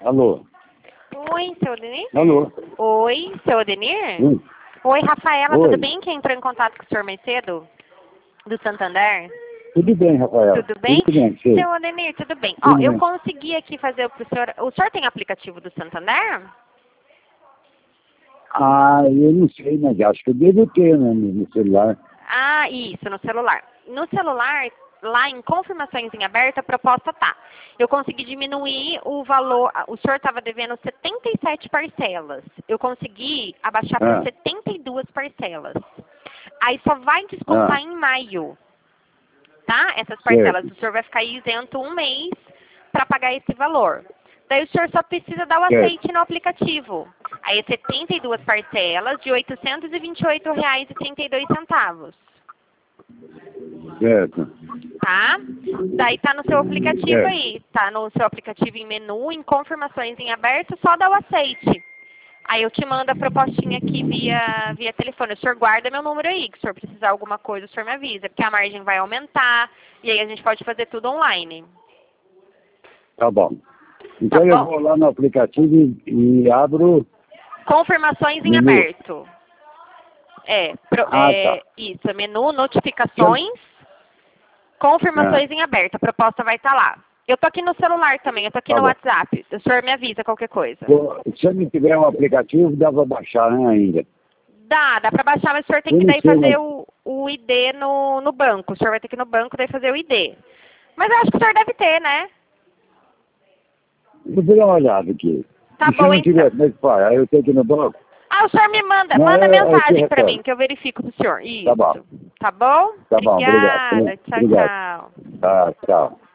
Alô? Oi, seu Odenir? Alô? Oi, seu Odenir? Oi, Rafaela, Oi. tudo bem? Que entrou em contato com o senhor mais cedo? Do Santander? Tudo bem, Rafael. Tudo bem? Tudo bem, sim. Seu Odenir, tudo bem. Tudo Eu bem. consegui aqui fazer pro senhor... O senhor tem aplicativo do Santander? Ah, eu não sei, mas acho que eu devo ter, né, no celular. Ah, isso, no celular. No celular, lá em confirmações em aberto, a proposta tá. Eu consegui diminuir o valor. O senhor estava devendo 77 parcelas. Eu consegui abaixar para 72 parcelas. Aí só vai descontar em maio, tá? Essas parcelas. Certo. O senhor vai ficar isento um mês para pagar esse valor. Daí o senhor só precisa dar o Certo. aceite no aplicativo. Aí é 72 parcelas de R$ 828,32. Certo. Tá? Daí tá no seu aplicativo Certo. aí. Tá no seu aplicativo em menu, em confirmações em aberto, só dá o aceite. Aí eu te mando a propostinha aqui via telefone. O senhor guarda meu número aí, que se o senhor precisar alguma coisa, o senhor me avisa, porque a margem vai aumentar, e aí a gente pode fazer tudo online. Tá bom. Então Tá eu bom? vou lá no aplicativo e abro... Confirmações em Menu. aberto. Tá. Isso, menu, notificações, confirmações em aberto. A proposta vai estar lá. Eu tô aqui no celular também, eu tô aqui Tá no bom. WhatsApp. O senhor me avisa qualquer coisa. Se eu não tiver um aplicativo, dá pra baixar, né, ainda. Dá pra baixar, mas o senhor tem Eu que não daí sei, fazer mas... o ID no banco. O senhor vai ter que ir no banco daí fazer o ID. Mas eu acho que o senhor deve ter, né? Vou dar uma olhada aqui. Tá E se eu bom, não tiver, então. como é que faz? Aí eu tenho que ir no banco? O senhor me manda, Não, manda eu te mensagem pra mim, retorno. que eu verifico pro senhor. Tá bom. Isso. Tá bom? Tá bom, obrigado. Obrigada. Tchau, Obrigado. tchau. Tá, tchau.